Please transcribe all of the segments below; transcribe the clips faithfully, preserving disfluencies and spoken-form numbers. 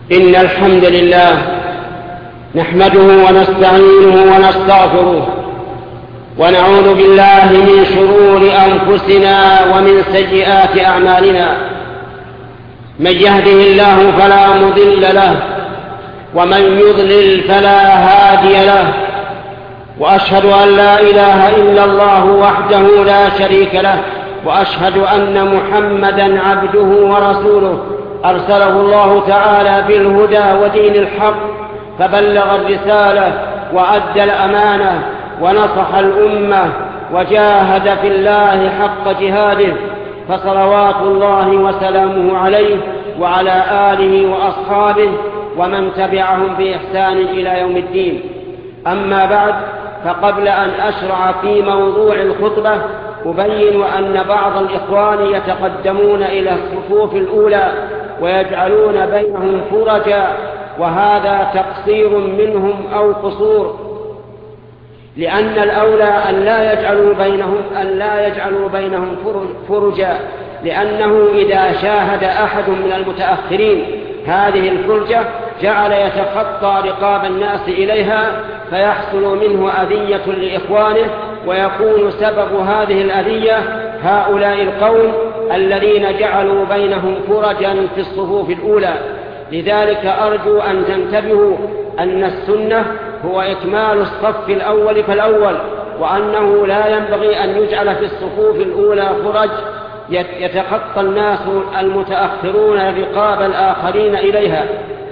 إن الحمد لله نحمده ونستعينه ونستغفره ونعوذ بالله من شرور أنفسنا ومن سيئات أعمالنا. من يهده الله فلا مضل له ومن يضلل فلا هادي له، وأشهد أن لا إله إلا الله وحده لا شريك له، وأشهد أن محمدا عبده ورسوله أرسله الله تعالى بالهدى ودين الحق فبلغ الرسالة وأدى الأمانة ونصح الأمة وجاهد في الله حق جهاده، فصلوات الله وسلامه عليه وعلى آله وأصحابه ومن تبعهم بإحسان إلى يوم الدين. أما بعد، فقبل أن أشرع في موضوع الخطبة أبين أن بعض الإخوان يتقدمون إلى الصفوف الأولى ويجعلون بينهم فرجا، وهذا تقصير منهم أو قصور، لأن الأولى أن لا يجعلوا بينهم أن لا يجعلوا بينهم فرجا، لأنه إذا شاهد أحد من المتأخرين هذه الفرجة جعل يتخطى رقاب الناس إليها، فيحصل منه أذية لإخوانه، ويكون سبب هذه الأذية هؤلاء القوم الذين جعلوا بينهم فرجا في الصفوف الأولى. لذلك أرجو أن تنتبهوا أن السنة هو إكمال الصف الأول فالأول، وأنه لا ينبغي أن يجعل في الصفوف الأولى فرج يتخطى الناس المتأخرون رقاب الآخرين إليها.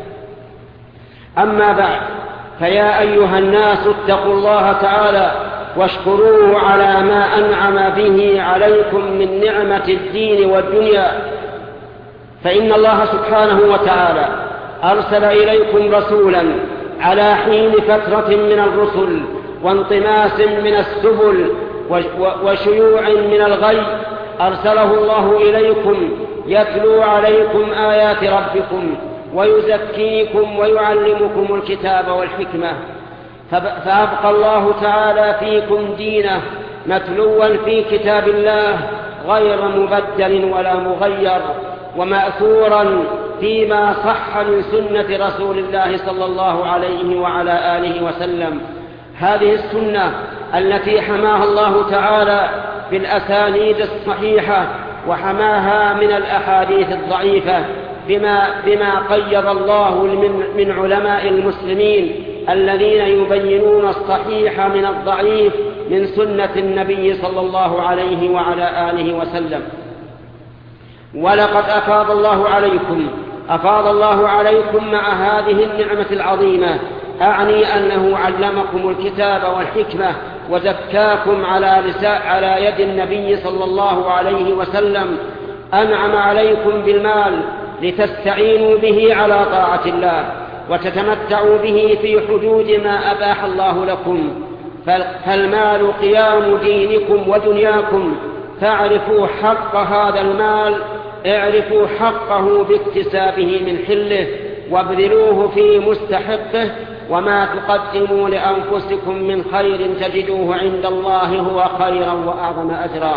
أما بعد، فيا أيها الناس اتقوا الله تعالى واشكروه على ما أنعم به عليكم من نعمة الدين والدنيا، فإن الله سبحانه وتعالى أرسل إليكم رسولا على حين فترة من الرسل وانطماس من السبل وشيوع من الغي، أرسله الله إليكم يتلو عليكم آيات ربكم ويزكيكم ويعلمكم الكتاب والحكمة، فأبقى الله تعالى فيكم دينه متلوا في كتاب الله غير مبدل ولا مغير، ومأثورا فيما صح من سنة رسول الله صلى الله عليه وعلى آله وسلم. هذه السنة التي حماها الله تعالى بالأسانيد الصحيحة وحماها من الأحاديث الضعيفة بما, بما قيض الله من علماء المسلمين الذين يبينون الصحيح من الضعيف من سنة النبي صلى الله عليه وعلى آله وسلم. ولقد أفاض الله عليكم أفاض الله عليكم مع هذه النعمة العظيمة، أعني أنه علمكم الكتاب والحكمة وزكاكم على على يد النبي صلى الله عليه وسلم، أنعم عليكم بالمال لتستعينوا به على طاعة الله وتتمتعوا به في حدود ما أباح الله لكم، فالمال قيام دينكم ودنياكم، فاعرفوا حق هذا المال، اعرفوا حقه باكتسابه من حله وابذلوه في مستحقه، وما تقدموا لأنفسكم من خير تجدوه عند الله هو خيرا وأعظم أجرا.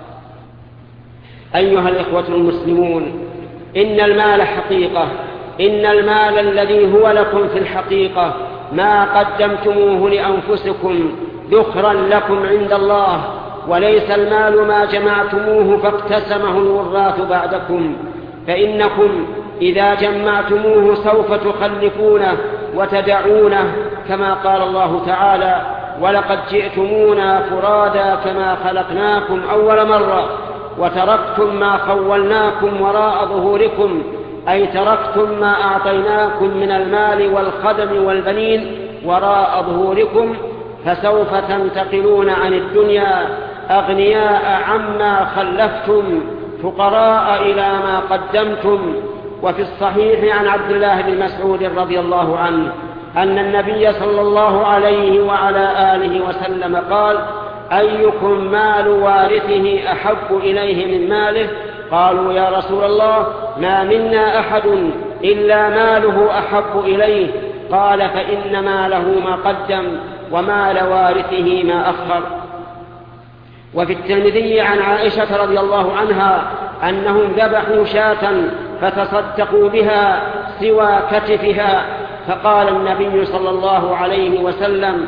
أيها الإخوة المسلمون، إن المال حقيقة، إن المال الذي هو لكم في الحقيقة ما قدمتموه لأنفسكم ذخرا لكم عند الله، وليس المال ما جمعتموه فاقتسمه الوراث بعدكم، فإنكم إذا جمعتموه سوف تخلفونه وتدعونه، كما قال الله تعالى: ولقد جئتمونا فرادا كما خلقناكم أول مرة وتركتم ما خولناكم وراء ظهوركم، أي تركتم ما أعطيناكم من المال والخدم والبنين وراء ظهوركم، فسوف تنتقلون عن الدنيا أغنياء عما خلفتم، فقراء إلى ما قدمتم. وفي الصحيح عن عبد الله بن مسعود رضي الله عنه أن النبي صلى الله عليه وعلى آله وسلم قال: أيكم مال وارثه أحب إليه من ماله؟ قالوا: يا رسول الله، ما منا أحد إلا ماله أحب إليه. قال: فإن ماله ما قدم ومال وارثه ما أخر. وفي الترمذي عن عائشة رضي الله عنها أنهم ذبحوا شاة فتصدقوا بها سوى كتفها، فقال النبي صلى الله عليه وسلم: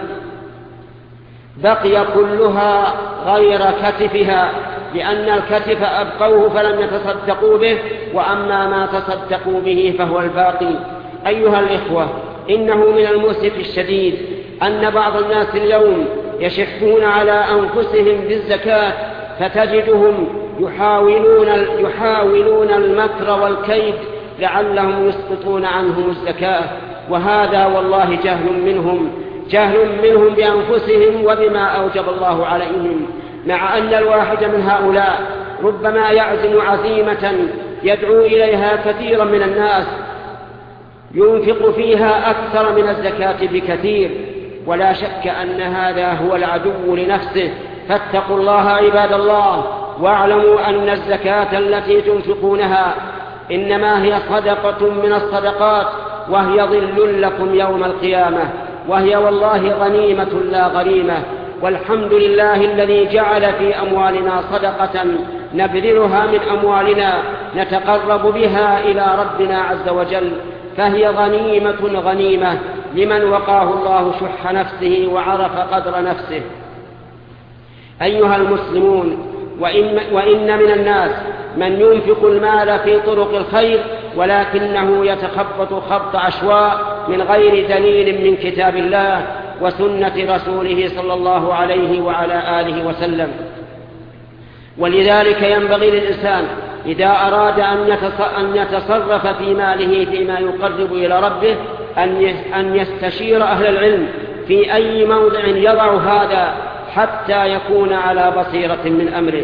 بقي كلها غير كتفها، لأن الكتف أبقوه فلم يتصدقوا به، وأما ما تصدقوا به فهو الباقي. أيها الإخوة، إنه من المؤسف الشديد أن بعض الناس اليوم يشحون على أنفسهم بالزكاة، فتجدهم يحاولون, يحاولون المكر والكيد لعلهم يسقطون عنهم الزكاة، وهذا والله جهل منهم جهل منهم بأنفسهم وبما أوجب الله عليهم. مع أن الواحد من هؤلاء ربما يعزم عزيمة يدعو إليها كثيرا من الناس، ينفق فيها أكثر من الزكاة بكثير، ولا شك أن هذا هو العدو لنفسه. فاتقوا الله عباد الله، واعلموا أن الزكاة التي تنفقونها إنما هي صدقة من الصدقات، وهي ظل لكم يوم القيامة، وهي والله غنيمة لا غريمة. والحمد لله الذي جعل في أموالنا صدقة نبذلها من أموالنا نتقرب بها إلى ربنا عز وجل، فهي غنيمة غنيمة لمن وقاه الله شح نفسه وعرف قدر نفسه. أيها المسلمون، وإن, وإن من الناس من ينفق المال في طرق الخير ولكنه يتخبط خبط عشواء من غير دليل من كتاب الله وسنة رسوله صلى الله عليه وعلى آله وسلم. ولذلك ينبغي للإنسان إذا أراد أن يتصرف في ماله فيما يقرب إلى ربه أن يستشير أهل العلم في أي موضع يضع هذا حتى يكون على بصيرة من أمره.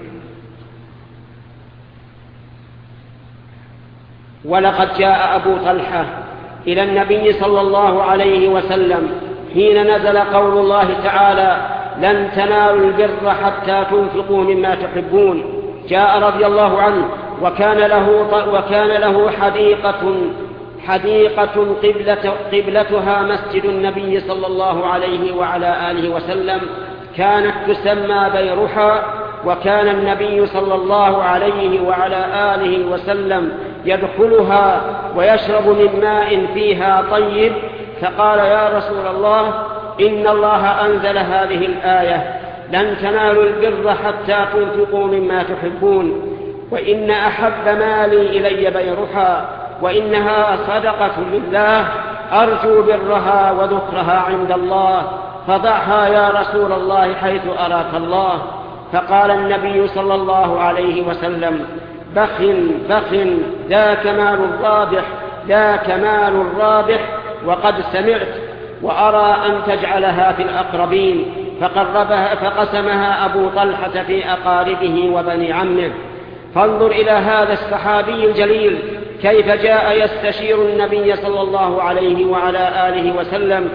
ولقد جاء أبو طلحة إلى النبي صلى الله عليه وسلم حين نزل قول الله تعالى: لن تنالوا البر حتى تنفقوا مما تحبون. جاء رضي الله عنه وكان له, وكان له حديقة, حديقة قبلة قبلتها مسجد النبي صلى الله عليه وعلى آله وسلم، كانت تسمى بيرحا، وكان النبي صلى الله عليه وعلى آله وسلم يدخلها ويشرب من ماء فيها طيب، فقال: يا رسول الله، إن الله أنزل هذه الآية: لن تنالوا البر حتى تنفقوا مما تحبون، وإن أحب مالي إلي بيرحا، وإنها صدقة لله، أرجو برها وذكرها عند الله، فضعها يا رسول الله حيث أراك الله. فقال النبي صلى الله عليه وسلم: بخ بخ، ذاك مال الرابح، ذاك مال الرابح، وقد سمعت، وأرى أن تجعلها في الأقربين. فقربها فقسمها أبو طلحة في أقاربه وبني عمه. فانظر إلى هذا الصحابي الجليل كيف جاء يستشير النبي صلى الله عليه وعلى آله وسلم،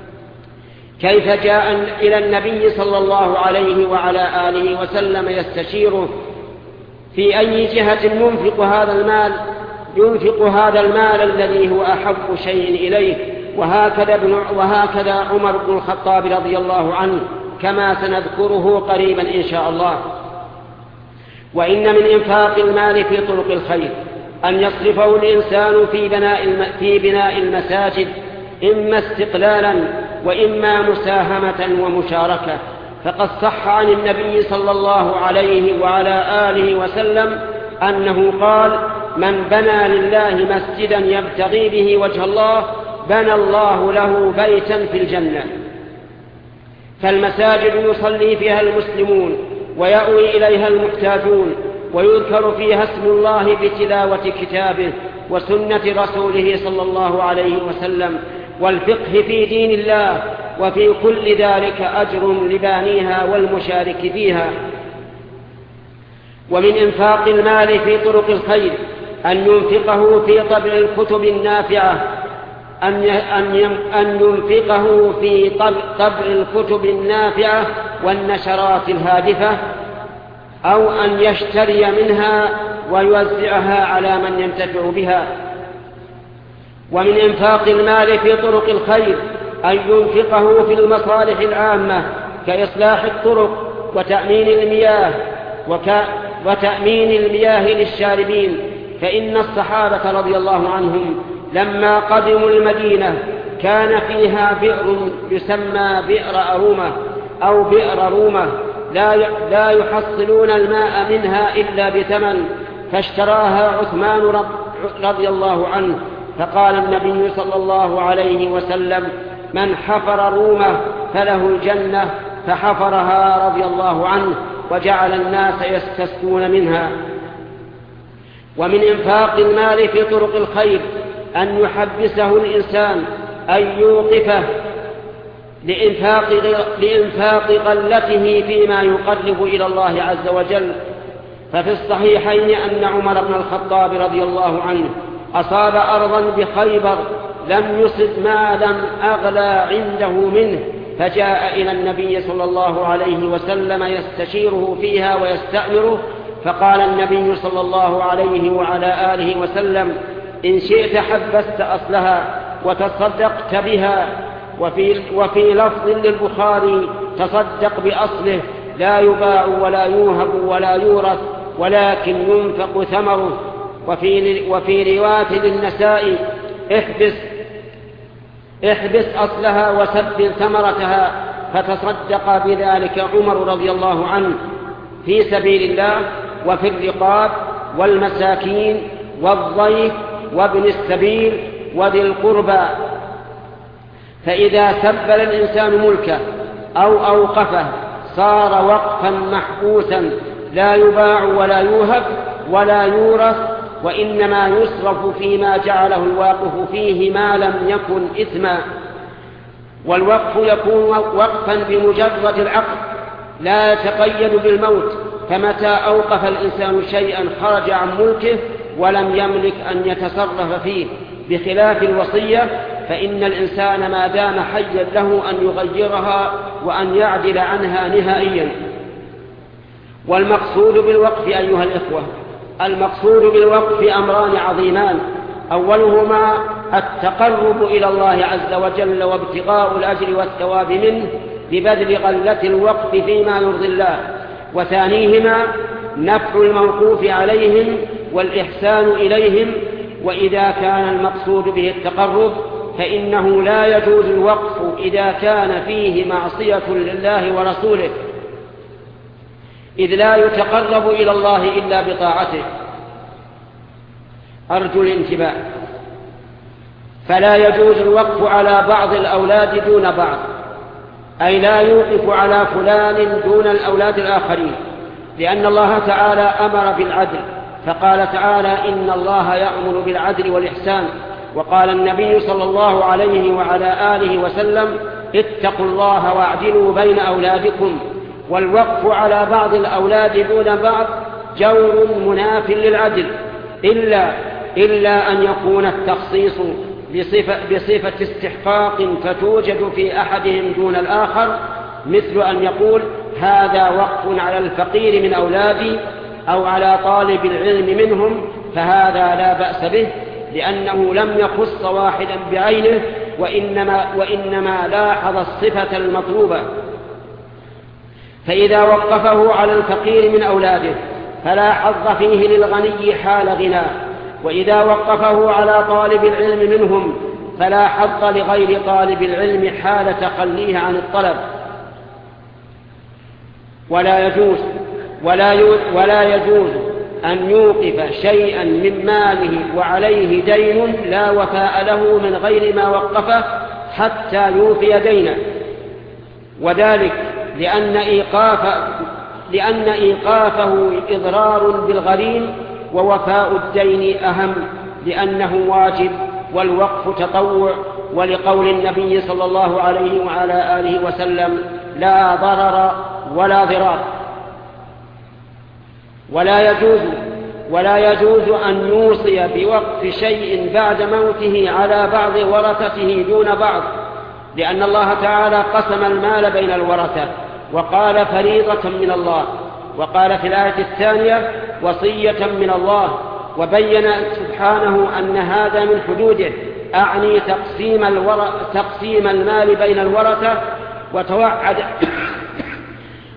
كيف جاء إلى النبي صلى الله عليه وعلى آله وسلم يستشيره في أي جهة ينفق هذا المال ينفق هذا المال الذي هو أحب شيء إليه. وهكذا, ابن وهكذا عمر بن الخطاب رضي الله عنه، كما سنذكره قريبا إن شاء الله. وإن من إنفاق المال في طرق الخير أن يصرفه الإنسان في بناء, في بناء المساجد، إما استقلالا وإما مساهمة ومشاركة. فقد صح عن النبي صلى الله عليه وعلى آله وسلم أنه قال: من بنى لله مسجدا يبتغي به وجه الله بنى الله له بيتا في الجنة. فالمساجد يصلي فيها المسلمون ويأوي إليها المحتاجون، ويذكر فيها اسم الله بتلاوة كتابه وسنة رسوله صلى الله عليه وسلم والفقه في دين الله، وفي كل ذلك أجر لبانيها والمشارك فيها. ومن إنفاق المال في طرق الخير أن ينفقه في طبع الكتب النافعة أن ينفقه في طبع الكتب النافعة والنشرات الهادفة، أو أن يشتري منها ويوزعها على من ينتفع بها. ومن إنفاق المال في طرق الخير أن ينفقه في المصالح العامة كإصلاح الطرق وتأمين المياه وتأمين المياه للشاربين، فإن الصحابة رضي الله عنهم لما قدموا المدينة كان فيها بئر يسمى بئر أرومة أو بئر رومة لا يحصلون الماء منها إلا بثمن، فاشتراها عثمان رضي الله عنه. فقال النبي صلى الله عليه وسلم: من حفر رومة فله الجنة، فحفرها رضي الله عنه، وجعل الناس يستسقون منها. ومن إنفاق المال في طرق الخير أن يحبسه الإنسان، أن يوقفه لإنفاق, لإنفاق قلته فيما يقرب إلى الله عز وجل. ففي الصحيحين أن عمر بن الخطاب رضي الله عنه أصاب أرضا بخيبر لم يصب مالا أغلى عنده منه، فجاء إلى النبي صلى الله عليه وسلم يستشيره فيها ويستأمره، فقال النبي صلى الله عليه وعلى آله وسلم: إن شئت حبست أصلها وتصدقت بها. وفي, وفي لفظ للبخاري: تصدق بأصله، لا يباع ولا يوهب ولا يورث، ولكن ينفق ثمره. وفي, وفي رواية للنسائي: احبس, احبس أصلها وسبل ثمرتها. فتصدق بذلك عمر رضي الله عنه في سبيل الله، وفي الرقاب والمساكين والضيف وابن السبيل وذي القربى. فإذا سبل الإنسان ملكه أو أوقفه صار وقفا محبوسا لا يباع ولا يوهب ولا يورث، وإنما يصرف فيما جعله الواقف فيه ما لم يكن إثما. والوقف يكون وقفا بمجرد العقد لا يتقيد بالموت، فمتى أوقف الإنسان شيئا خرج عن ملكه ولم يملك أن يتصرف فيه، بخلاف الوصية فإن الإنسان ما دام حيا له أن يغيرها وأن يعدل عنها نهائيا. والمقصود بالوقف أيها الإخوة، المقصود بالوقف أمران عظيمان: أولهما التقرب إلى الله عز وجل وابتغاء الأجر والثواب منه ببذل غلة الوقف فيما يرضي الله، وثانيهما نفع الموقوف عليهم والإحسان إليهم. وإذا كان المقصود به التقرب فإنه لا يجوز الوقف إذا كان فيه معصية لله ورسوله، إذ لا يتقرب إلى الله إلا بطاعته. أرجو الانتباه. فلا يجوز الوقف على بعض الأولاد دون بعض، أي لا يوقف على فلان دون الأولاد الآخرين، لأن الله تعالى أمر بالعدل، فقال تعالى: إن الله يأمر بالعدل والإحسان. وقال النبي صلى الله عليه وعلى آله وسلم: اتقوا الله واعدلوا بين أولادكم. والوقف على بعض الأولاد دون بعض جور مناف للعدل، إلا, إلا أن يكون التخصيص بصفة, بصفة استحقاق فتوجد في أحدهم دون الآخر، مثل أن يقول: هذا وقف على الفقير من أولادي أو على طالب العلم منهم، فهذا لا بأس به، لأنه لم يخص واحدا بعينه، وإنما, وإنما لاحظ الصفة المطلوبة. فإذا وقفه على الفقير من أولاده فلا حظ فيه للغني حال غنى، وإذا وقفه على طالب العلم منهم فلا حظ لغير طالب العلم حال تخليه عن الطلب. ولا يجوز ولا ولا يجوز أن يوقف شيئا من ماله وعليه دين لا وفاء له من غير ما وقفه حتى يوفي دينه، وذلك لأن إيقاف لأن إيقافه إضرار بالغريم، ووفاء الدين أهم لأنه واجب والوقف تطوع، ولقول النبي صلى الله عليه وعلى آله وسلم: لا ضرر ولا ضرار. ولا يجوز ولا يجوز أن يوصي بوقف شيء بعد موته على بعض ورثته دون بعض، لأن الله تعالى قسم المال بين الورثة وقال: فريضة من الله، وقال في الآية الثانية: وصية من الله، وبين سبحانه أن هذا من حدوده، أعني تقسيم, الور... تقسيم المال بين الورثة، وتوعد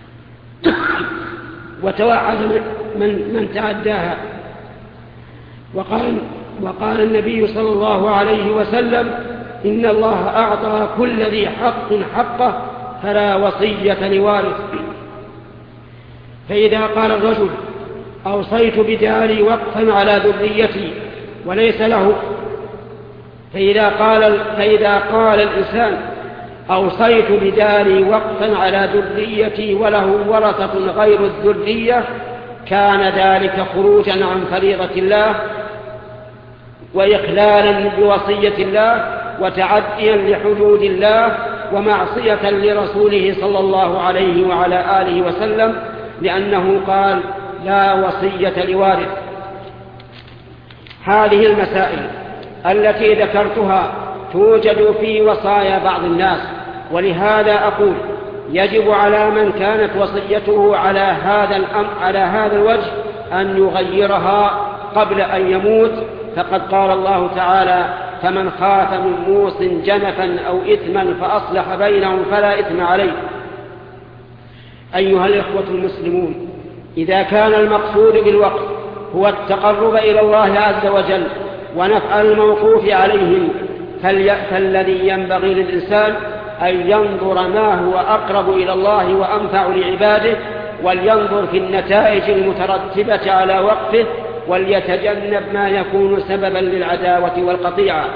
وتوعد من, من تعداها. وقال, وقال النبي صلى الله عليه وسلم: إن الله أعطى كل ذي حق حقه فلا وصية لوارث. فإذا قال الرجل: أوصيت بداري وقفا على ذريتي وليس له فإذا قال, فإذا قال الإنسان: أوصيت بداري وقفا على ذريتي وله ورثة غير الذرية، كان ذلك خروجا عن فريضة الله وإخلالا بوصية الله وتعديا لحدود الله ومعصية لرسوله صلى الله عليه وعلى آله وسلم، لأنه قال: لا وصية لوارث. هذه المسائل التي ذكرتها توجد في وصايا بعض الناس، ولهذا أقول: يجب على من كانت وصيته على هذا الأمر على هذا الوجه أن يغيرها قبل أن يموت، فقد قال الله تعالى: فمن خاف من موص جنفا أو إثما فأصلح بينهم فلا إثم عليه. أيها الإخوة المسلمون، إذا كان المقصود بالوقف هو التقرب إلى الله عز وجل ونفع الموقوف عليهم، فالذي ينبغي للإنسان أن ينظر ما هو أقرب إلى الله وأنفع لعباده، ولينظر في النتائج المترتبة على وقفه، وليتجنب ما يكون سببا للعداوة والقطيعة.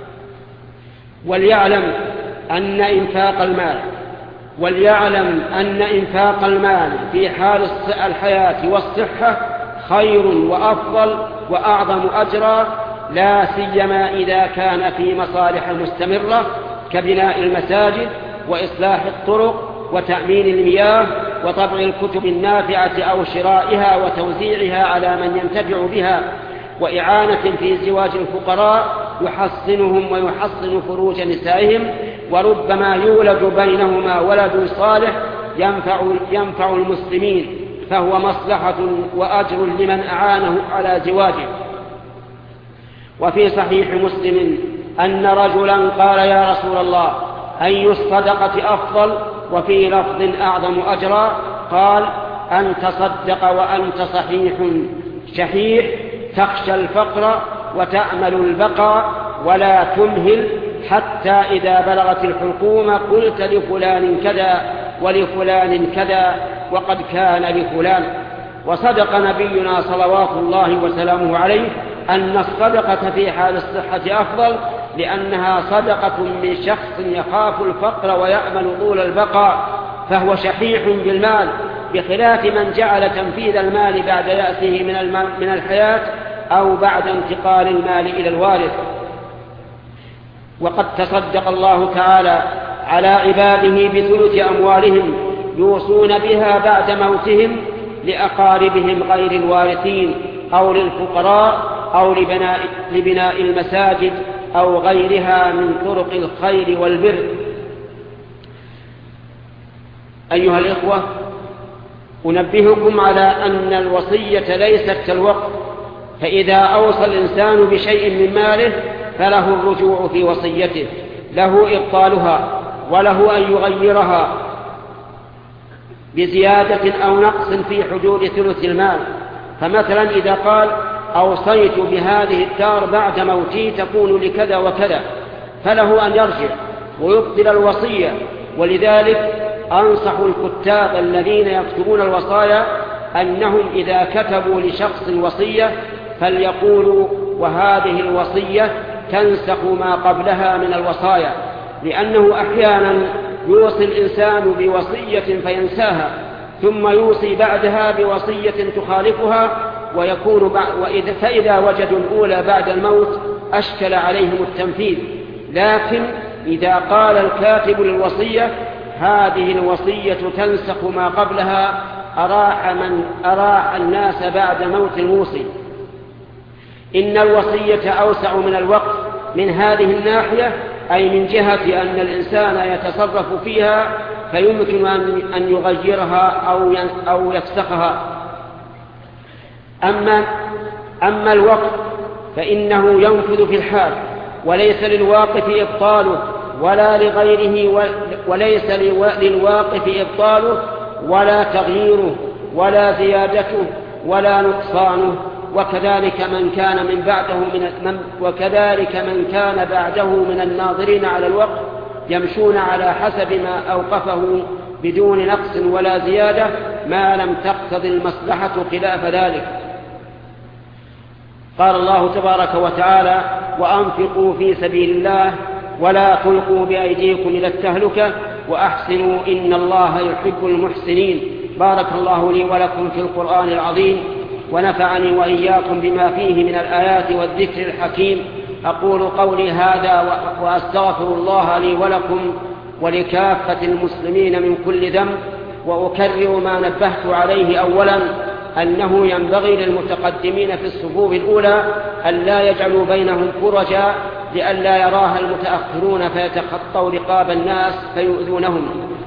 وليعلم أن إنفاق المال وليعلم أن إنفاق المال في حال الحياة والصحة خير وأفضل وأعظم أجرا، لا سيما إذا كان في مصالح مستمرة كبناء المساجد وإصلاح الطرق وتأمين المياه وطبع الكتب النافعة أو شرائها وتوزيعها على من ينتفع بها، وإعانة في زواج الفقراء يحصنهم ويحصن فروج نسائهم، وربما يولد بينهما ولد صالح ينفع, ينفع المسلمين، فهو مصلحة وأجر لمن أعانه على زواجه. وفي صحيح مسلم أن رجلا قال: يا رسول الله، أي الصدقة أفضل؟ وفي لفظ أعظم أجرا. قال: أن تصدق وأنت صحيح شحيح تخشى الفقر وتأمل البقاء ولا تمهل، حتى إذا بلغت الحكومة قلت لفلان كذا ولفلان كذا وقد كان لفلان. وصدق نبينا صلوات الله وسلامه عليه أن الصدقة في حال الصحة أفضل، لأنها صدقة من شخص يخاف الفقر ويأمل طول البقاء، فهو شحيح بالمال، بخلاف من جعل تنفيذ المال بعد يأسه من, المال من الحياة أو بعد انتقال المال إلى الوارث. وقد تصدق الله تعالى على عباده بثلث أموالهم يوصون بها بعد موتهم لأقاربهم غير الوارثين أو للفقراء أو لبناء, لبناء المساجد أو غيرها من طرق الخير والبر. أيها الإخوة، أنبهكم على أن الوصية ليست كالوقف، فإذا أوصى الإنسان بشيء من ماله فله الرجوع في وصيته، له إبطالها وله أن يغيرها بزيادة أو نقص في حدود ثلث المال. فمثلا إذا قال: أوصيت بهذه الدار بعد موتي تكون لكذا وكذا، فله أن يرجع ويبطل الوصية. ولذلك أنصح الكتاب الذين يكتبون الوصايا أنهم إذا كتبوا لشخص وصية فليقولوا: وهذه الوصية تنسخ ما قبلها من الوصايا، لأنه أحيانا يوصي الإنسان بوصية فينساها، ثم يوصي بعدها بوصية تخالفها، ويكون وإذا فإذا وجدوا الأولى بعد الموت أشكل عليهم التنفيذ. لكن إذا قال الكاتب للوصية: هذه الوصية تنسخ ما قبلها، أراح, من أراح الناس بعد موت الموصي. إن الوصية أوسع من الوقف من هذه الناحية، أي من جهة أن الإنسان يتصرف فيها فيمكن أن يغيرها أو يفسخها. أما, أما الوقف فإنه ينفذ في الحال، وليس للواقف إبطاله ولا لغيره، وليس للواقف إبطاله ولا تغييره ولا زيادته ولا نقصانه، وكذلك من كان من بعده من وكذلك من كان بعده من الناظرين على الوقت يمشون على حسب ما أوقفه بدون نقص ولا زيادة ما لم تقتضي المصلحة خلاف ذلك. قال الله تبارك وتعالى: وأنفقوا في سبيل الله ولا تلقوا بأيديكم إلى التهلكة وأحسنوا إن الله يحب المحسنين. بارك الله لي ولكم في القرآن العظيم، ونفعني وإياكم بما فيه من الآيات والذكر الحكيم. أقول قولي هذا وأستغفر الله لي ولكم ولكافة المسلمين من كل ذنب، وأكرر ما نبهت عليه أولا، أنه ينبغي للمتقدمين في الصفوف الأولى أن لا يجعلوا بينهم فرجا لئلا يراها المتأخرون فيتخطوا رقاب الناس فيؤذونهم.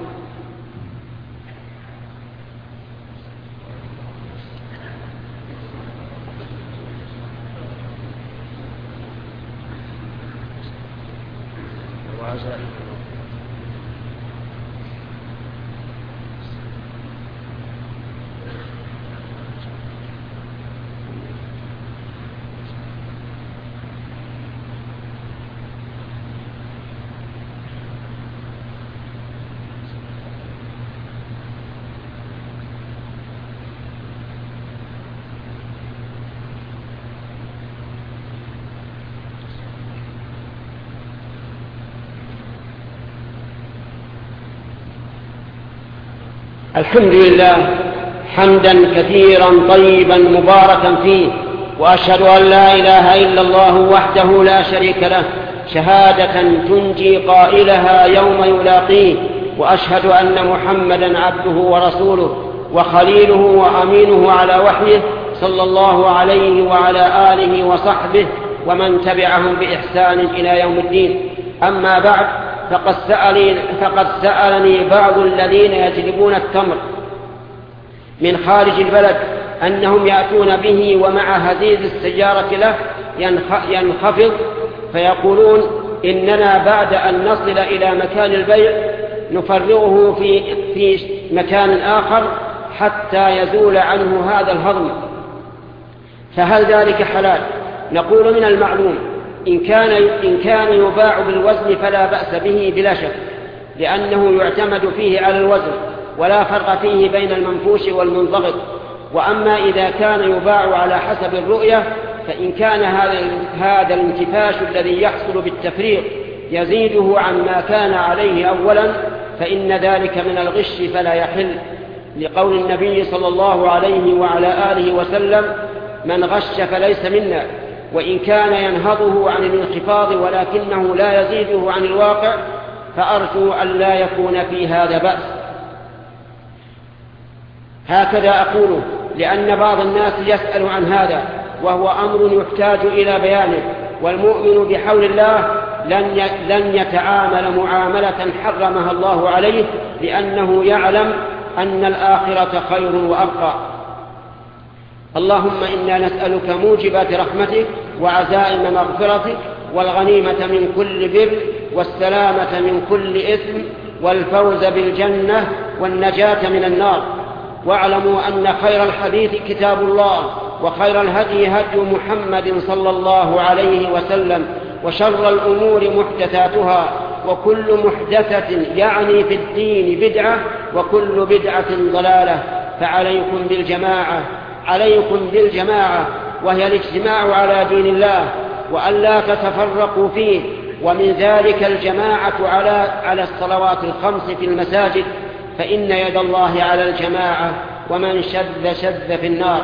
الحمد لله حمدا كثيرا طيبا مباركا فيه، وأشهد أن لا إله إلا الله وحده لا شريك له شهادة تنجي قائلها يوم يلاقيه، وأشهد أن محمدا عبده ورسوله وخليله وأمينه على وحيه صلى الله عليه وعلى آله وصحبه ومن تبعهم بإحسان إلى يوم الدين. أما بعد، فقد سألني, فقد سألني بعض الذين يجلبون التمر من خارج البلد أنهم يأتون به ومع هزيز السيارة له ينخفض، فيقولون إننا بعد أن نصل إلى مكان البيع نفرغه في, في مكان آخر حتى يزول عنه هذا الهضم، فهل ذلك حلال؟ نقول: من المعلوم إن كان, إن كان يباع بالوزن فلا بأس به بلا شك، لأنه يعتمد فيه على الوزن ولا فرق فيه بين المنفوش والمنضغط. وأما إذا كان يباع على حسب الرؤية فإن كان هذا, هذا الانتفاش الذي يحصل بالتفريق يزيده عن ما كان عليه أولا فإن ذلك من الغش فلا يحل، لقول النبي صلى الله عليه وعلى آله وسلم: من غش فليس منا. وإن كان ينهضه عن الانخفاض ولكنه لا يزيده عن الواقع فأرجو أن لا يكون في هذا بأس. هكذا أقوله لأن بعض الناس يسأل عن هذا، وهو أمر يحتاج إلى بيانه، والمؤمن بحول الله لن لن يتعامل معاملة حرمها الله عليه، لأنه يعلم أن الآخرة خير وأبقى. اللهم إنا نسألك موجبات رحمتك وعزائم مغفرتك والغنيمة من كل بر والسلامة من كل إثم والفوز بالجنة والنجاة من النار. واعلموا أن خير الحديث كتاب الله، وخير الهدي هدي محمد صلى الله عليه وسلم، وشر الأمور محدثاتها، وكل محدثة يعني في الدين بدعة، وكل بدعة ضلالة. فعليكم بالجماعة عليكم بالجماعة وهي الاجتماع على دين الله وألا تتفرقوا فيه، ومن ذلك الجماعة على على الصلوات الخمس في المساجد، فإن يد الله على الجماعة، ومن شذ شذ في النار.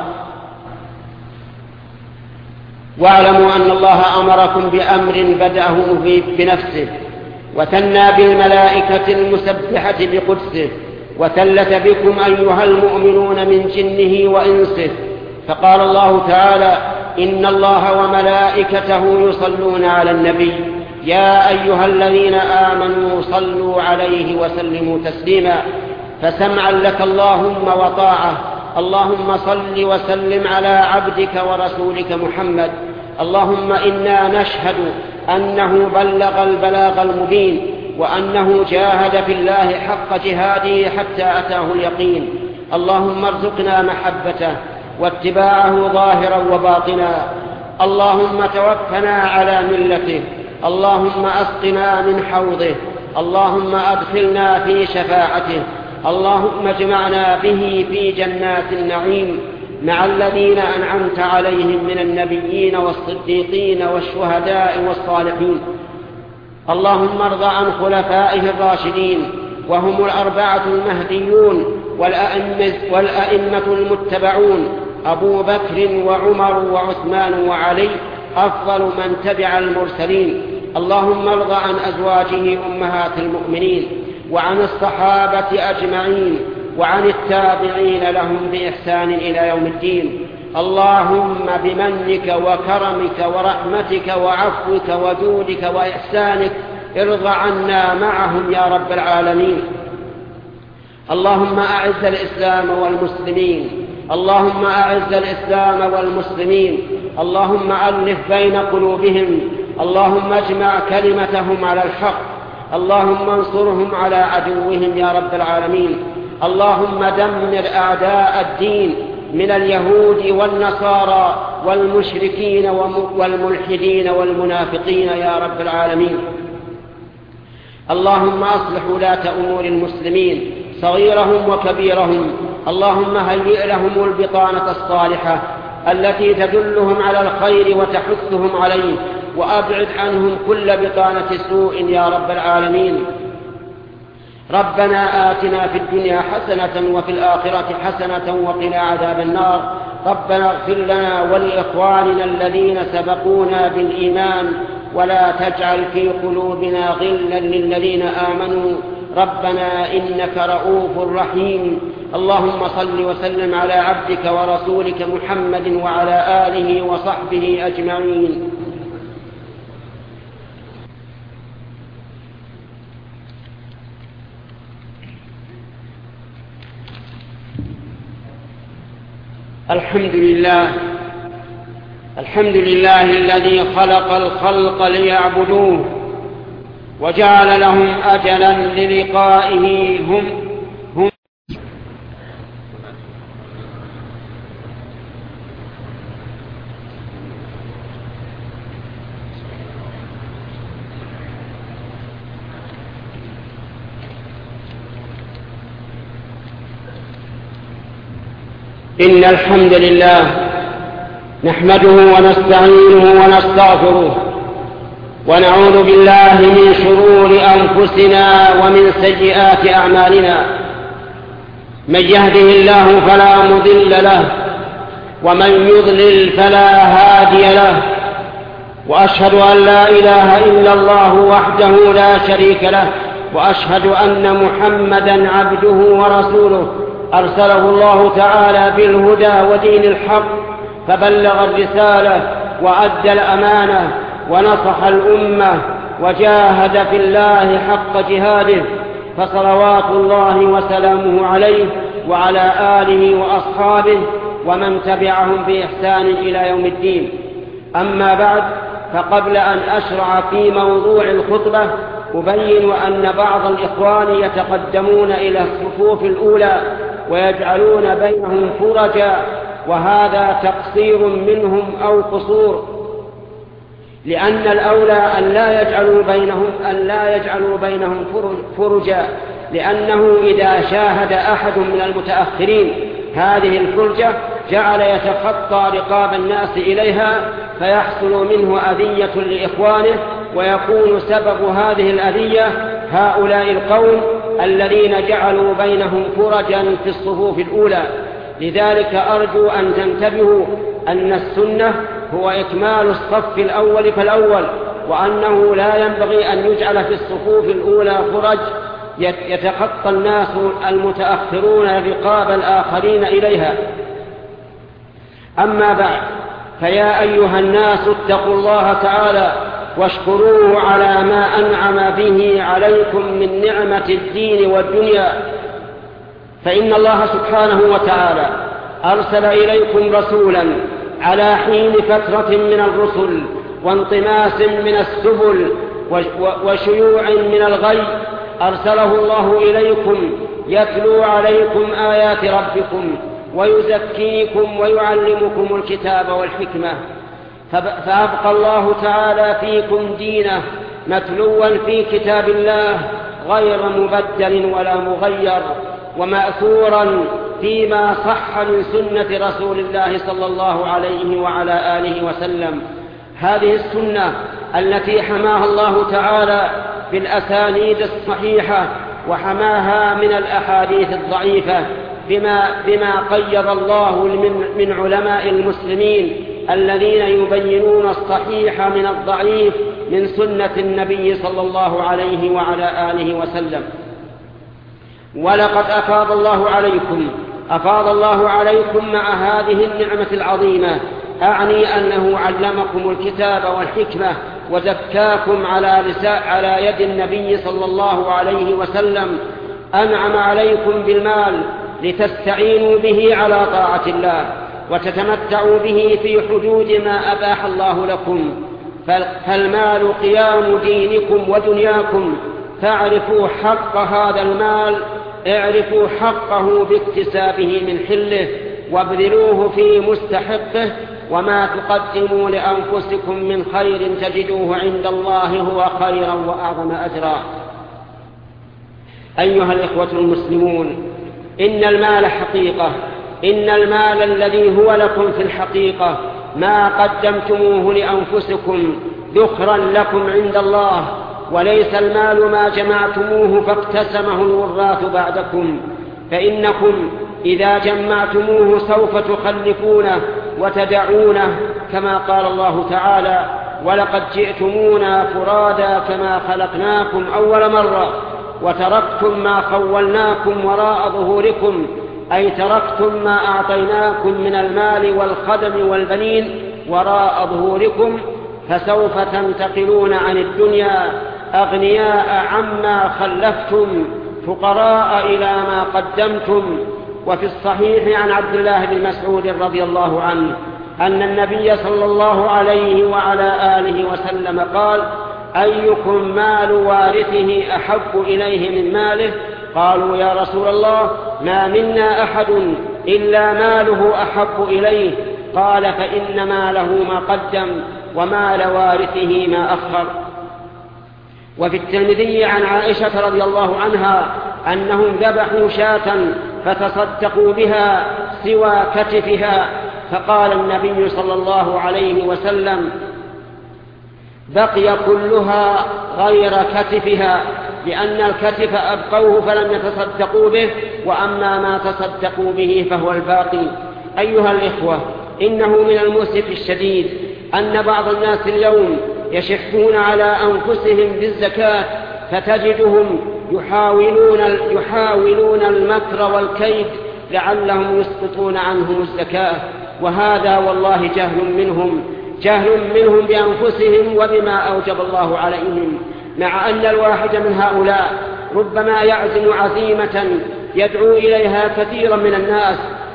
واعلموا أن الله أمركم بأمر بدأه بنفسه، وثنى بالملائكة المسبحة بقدسه، وثلث بكم أيها المؤمنون من جنه وإنسه، فقال الله تعالى: إن الله وملائكته يصلون على النبي يا أيها الذين آمنوا صلوا عليه وسلموا تسليما. فسمعا لك اللهم وطاعة. اللهم صل وسلم على عبدك ورسولك محمد. اللهم إنا نشهد أنه بلغ البلاغ المبين، وأنه جاهد في الله حق جهاده حتى أتاه اليقين. اللهم ارزقنا محبته واتباعه ظاهرا وباطنا. اللهم توفنا على ملته، اللهم أسقنا من حوضه، اللهم أدخلنا في شفاعته، اللهم اجمعنا به في جنات النعيم مع الذين أنعمت عليهم من النبيين والصديقين والشهداء والصالحين. اللهم ارض عن خلفائه الراشدين وهم الأربعة المهديون والأئمة, والأئمة المتبعون أبو بكر وعمر وعثمان وعلي أفضل من تبع المرسلين. اللهم ارض عن أزواجه أمهات المؤمنين وعن الصحابة أجمعين وعن التابعين لهم بإحسان إلى يوم الدين. اللهم بمنك وكرمك ورحمتك وعفوك وجودك وإحسانك ارض عنا معهم يا رب العالمين. اللهم أعز الإسلام والمسلمين، اللهم أعز الإسلام والمسلمين، اللهم ألف بين قلوبهم، اللهم اجمع كلمتهم على الحق، اللهم انصرهم على عدوهم يا رب العالمين. اللهم دمر أعداء الدين من اليهود والنصارى والمشركين والملحدين والمنافقين يا رب العالمين. اللهم أصلح ولاة أمور المسلمين صغيرهم وكبيرهم، اللهم هيئ لهم البطانة الصالحة التي تدلهم على الخير وتحثهم عليه، وأبعد عنهم كل بطانة سوء يا رب العالمين. ربنا آتنا في الدنيا حسنة وفي الآخرة حسنة وقنا عذاب النار. ربنا اغفر لنا ولإخواننا الذين سبقونا بالإيمان ولا تجعل في قلوبنا غلا للذين آمنوا ربنا إنك رؤوف رحيم. اللهم صل وسلم على عبدك ورسولك محمد وعلى آله وصحبه أجمعين. الحمد لله الحمد لله الذي خلق الخلق ليعبدوه وجعل لهم أجلا للقائه هم هم إن الحمد لله نحمده ونستعينه ونستغفره ونعوذ بالله من شرور أنفسنا ومن سيئات أعمالنا. من يهده الله فلا مضل له ومن يضلل فلا هادي له، وأشهد أن لا إله إلا الله وحده لا شريك له، وأشهد أن محمدا عبده ورسوله أرسله الله تعالى بالهدى ودين الحق فبلغ الرسالة وأدى الأمانة ونصح الأمة وجاهد في الله حق جهاده، فصلوات الله وسلامه عليه وعلى آله وأصحابه ومن تبعهم بإحسان إلى يوم الدين. أما بعد، فقبل أن أشرع في موضوع الخطبة أبين أن بعض الإخوان يتقدمون إلى الصفوف الأولى ويجعلون بينهم فرجا، وهذا تقصير منهم أو قصور، لأن الأولى أن لا يجعلوا بينهم أن لا يجعلوا بينهم فرجا، لأنه إذا شاهد أحد من المتأخرين هذه الفرجة جعل يتخطى رقاب الناس إليها فيحصل منه أذية لإخوانه، ويكون سبب هذه الأذية هؤلاء القوم الذين جعلوا بينهم فرجا في الصفوف الأولى. لذلك أرجو أن تنتبهوا أن السنة هو إكمال الصف الأول فالأول، وأنه لا ينبغي أن يجعل في الصفوف الأولى فرج يتخطى الناس المتأخرون رقاب الآخرين إليها. أما بعد، فيا أيها الناس اتقوا الله تعالى واشكروه على ما أنعم به عليكم من نعمة الدين والدنيا، فإن الله سبحانه وتعالى أرسل إليكم رسولا على حين فترة من الرسل وانطماس من السبل وشيوع من الغي، أرسله الله إليكم يتلو عليكم آيات ربكم ويزكيكم ويعلمكم الكتاب والحكمة. فأبقى الله تعالى فيكم دينه متلوا في كتاب الله غير مبدل ولا مغير، ومأثورا فيما صح من سنة رسول الله صلى الله عليه وعلى آله وسلم. هذه السنة التي حماها الله تعالى بالأسانيد الصحيحة وحماها من الأحاديث الضعيفة بما, بما قيض الله من علماء المسلمين الذين يبينون الصحيح من الضعيف من سنة النبي صلى الله عليه وعلى آله وسلم. ولقد أفاض الله عليكم أفاض الله عليكم مع هذه النعمة العظيمة، أعني أنه علمكم الكتاب والحكمة وزكاكم على لساء على يد النبي صلى الله عليه وسلم، أنعم عليكم بالمال لتستعينوا به على طاعة الله وتتمتعوا به في حدود ما أباح الله لكم. فالمال قيام دينكم ودنياكم، فاعرفوا حق هذا المال، اعرفوا حقه باكتسابه من حله وابذلوه في مستحقه، وما تقدموا لأنفسكم من خير تجدوه عند الله هو خيرا وأعظم أجرا. أيها الإخوة المسلمون، إن المال حقيقة، إن المال الذي هو لكم في الحقيقة ما قدمتموه لأنفسكم ذخرا لكم عند الله، وليس المال ما جمعتموه فاقتسمه الوراث بعدكم، فإنكم إذا جمعتموه سوف تخلفونه وتدعونه، كما قال الله تعالى: ولقد جئتمونا فرادا كما خلقناكم أول مرة وتركتم ما خولناكم وراء ظهوركم، أي تركتم ما أعطيناكم من المال والخدم والبنين وراء ظهوركم، فسوف تنتقلون عن الدنيا أغنياء عما خلفتم، فقراء إلى ما قدمتم. وفي الصحيح عن عبد الله بن مسعود رضي الله عنه أن النبي صلى الله عليه وعلى آله وسلم قال: أيكم مال وارثه أحب إليه من ماله؟ قالوا: يا رسول الله، ما منا أحد إلا ماله أحب إليه. قال: فإن ماله ما قدم ومال وارثه ما أخر. وفي الترمذي عن عائشة رضي الله عنها أنهم ذبحوا شاة فتصدقوا بها سوى كتفها، فقال النبي صلى الله عليه وسلم: بقي كلها غير كتفها، لأن الكتف أبقوه فلم يتصدقوا به، وأما ما تصدقوا به فهو الباقي. أيها الإخوة، إنه من المؤسف الشديد أن بعض الناس اليوم يشحون على أنفسهم بالزكاة، فتجدهم يحاولون, يحاولون المكر والكيد لعلهم يسقطون عنهم الزكاة، وهذا والله جهل منهم جهل منهم بأنفسهم وبما أوجب الله عليهم. مع أن الواحد من هؤلاء ربما يعزم عزيمة يدعو إليها كثيرا من الناس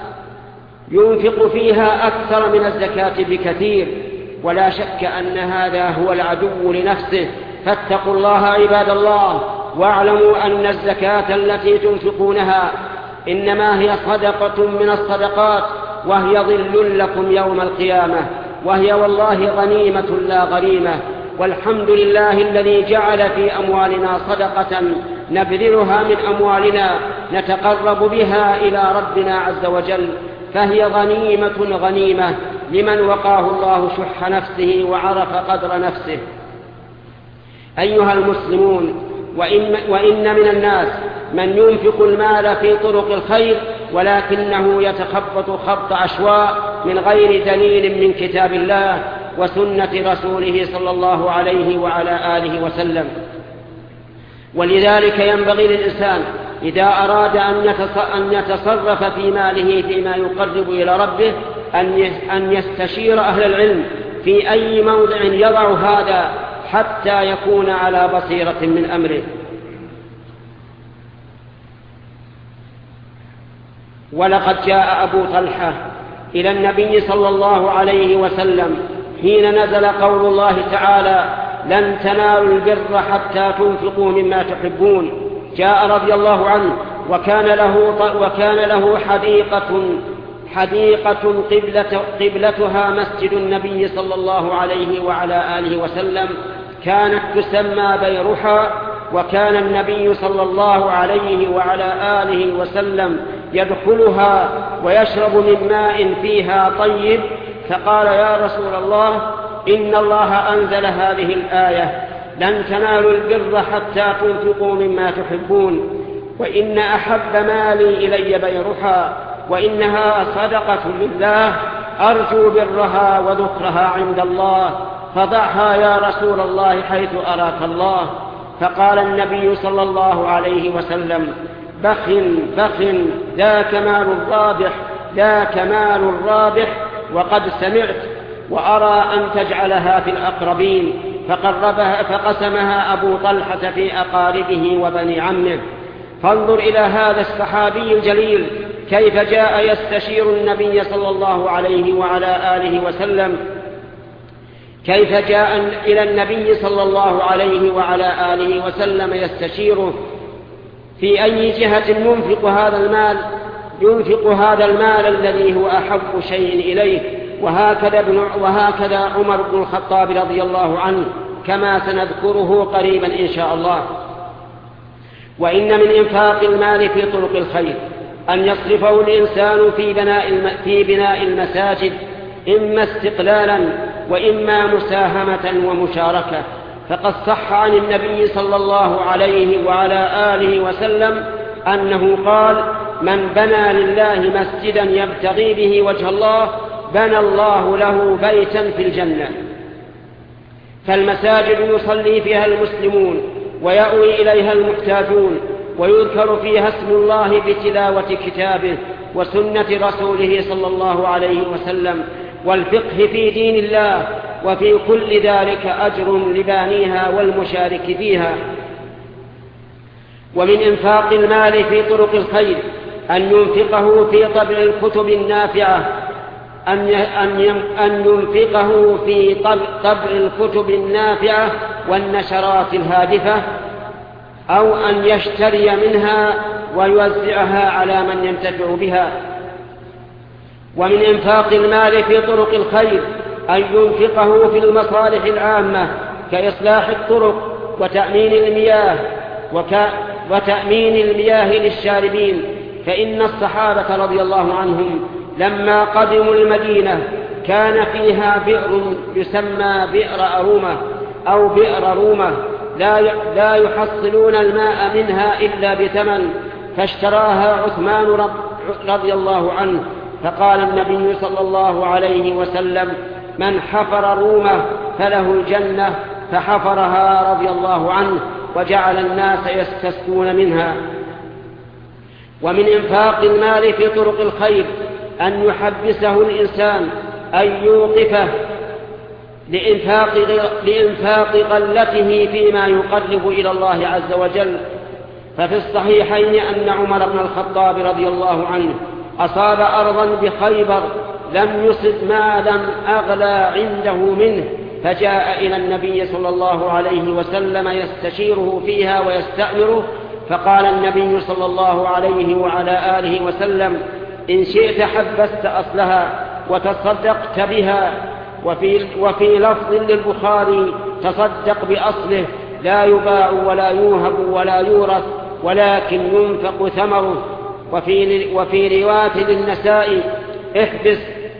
ينفق فيها أكثر من الزكاة بكثير، ولا شك أن هذا هو العدو لنفسه. فاتقوا الله عباد الله، واعلموا أن الزكاة التي تنفقونها إنما هي صدقة من الصدقات، وهي ظل لكم يوم القيامة، وهي والله غنيمة لا غريمة. والحمد لله الذي جعل في أموالنا صدقة نبذلها من أموالنا نتقرب بها إلى ربنا عز وجل، فهي غنيمة غنيمة لمن وقاه الله شح نفسه وعرف قدر نفسه. أيها المسلمون، وإن, وإن من الناس من ينفق المال في طرق الخير ولكنه يتخبط خبط عشواء من غير دليل من كتاب الله وسنة رسوله صلى الله عليه وعلى آله وسلم. ولذلك ينبغي للإنسان إذا أراد أن يتصرف في ماله فيما يقرب إلى ربه أن يستشير أهل العلم في أي موضع يضع هذا حتى يكون على بصيرة من أمره. ولقد جاء أبو طلحة إلى النبي صلى الله عليه وسلم حين نزل قول الله تعالى: لن تنالوا البر حتى تنفقوا مما تحبون. جاء رضي الله عنه وكان له, وكان له حديقة حديقة قبلة قبلتها مسجد النبي صلى الله عليه وعلى آله وسلم كانت تسمى بيرحا، وكان النبي صلى الله عليه وعلى آله وسلم يدخلها ويشرب من ماء فيها طيب، فقال: يا رسول الله، إن الله أنزل هذه الآية: لن تنالوا البر حتى تنفقوا مما تحبون، وإن أحب مالي إلي بيرحا، وإنها صدقة لله، أرجو برها وذكرها عند الله، فضعها يا رسول الله حيث أراك الله. فقال النبي صلى الله عليه وسلم: بخ بخ، ذاك مال الرابح، ذاك مال الرابح، وقد سمعت، وأرى أن تجعلها في الأقربين. فقربها فقسمها أبو طلحة في أقاربه وبني عمه. فانظر إلى هذا الصحابي الجليل كيف جاء يستشير النبي صلى الله عليه وعلى آله وسلم، كيف جاء إلى النبي صلى الله عليه وعلى آله وسلم يستشيره في أي جهة ينفق هذا المال ينفق هذا المال الذي هو أحب شيء إليه. وهكذا, ابن وهكذا عمر بن الخطاب رضي الله عنه، كما سنذكره قريبا إن شاء الله. وإن من إنفاق المال في طرق الخير أن يصرفه الإنسان في بناء, في بناء المساجد، إما استقلالا وإما مساهمة ومشاركة. فقد صح عن النبي صلى الله عليه وعلى آله وسلم أنه قال: من بنى لله مسجدا يبتغي به وجه الله بنى الله له بيتا في الجنة. فالمساجد يصلي فيها المسلمون ويأوي إليها المحتاجون، ويذكر فيها اسم الله بتلاوة كتابه وسنة رسوله صلى الله عليه وسلم والفقه في دين الله، وفي كل ذلك أجر لبانيها والمشارك فيها. ومن إنفاق المال في طرق الخير أن ينفقه في طبع الكتب النافعة أن ينفقه في طبع الكتب النافعة والنشرات الهادفة، أو أن يشتري منها ويوزعها على من ينتفع بها. ومن إنفاق المال في طرق الخير أن ينفقه في المصالح العامة كإصلاح الطرق وتأمين المياه وتأمين المياه للشاربين. فإن الصحابة رضي الله عنهم لما قدموا المدينة كان فيها بئر يسمى بئر أرومة أو بئر رومة لا يحصلون الماء منها إلا بثمن، فاشتراها عثمان رضي الله عنه. فقال النبي صلى الله عليه وسلم: من حفر رومة فله الجنة، فحفرها رضي الله عنه، وجعل الناس يستسقون منها. ومن إنفاق المال في طرق الخير أن يحبسه الإنسان، أن يوقفه لإنفاق, لإنفاق غلته فيما يقرب إلى الله عز وجل. ففي الصحيحين أن عمر بن الخطاب رضي الله عنه أصاب أرضا بخيبر لم يصب مالا أغلى عنده منه، فجاء إلى النبي صلى الله عليه وسلم يستشيره فيها ويستأمره، فقال النبي صلى الله عليه وعلى آله وسلم: إن شئت حبست أصلها وتصدقت بها. وفي, وفي لفظ للبخاري: تصدق بأصله، لا يباع ولا يوهب ولا يورث، ولكن ينفق ثمره. وفي, وفي رواية للنسائي: احبس,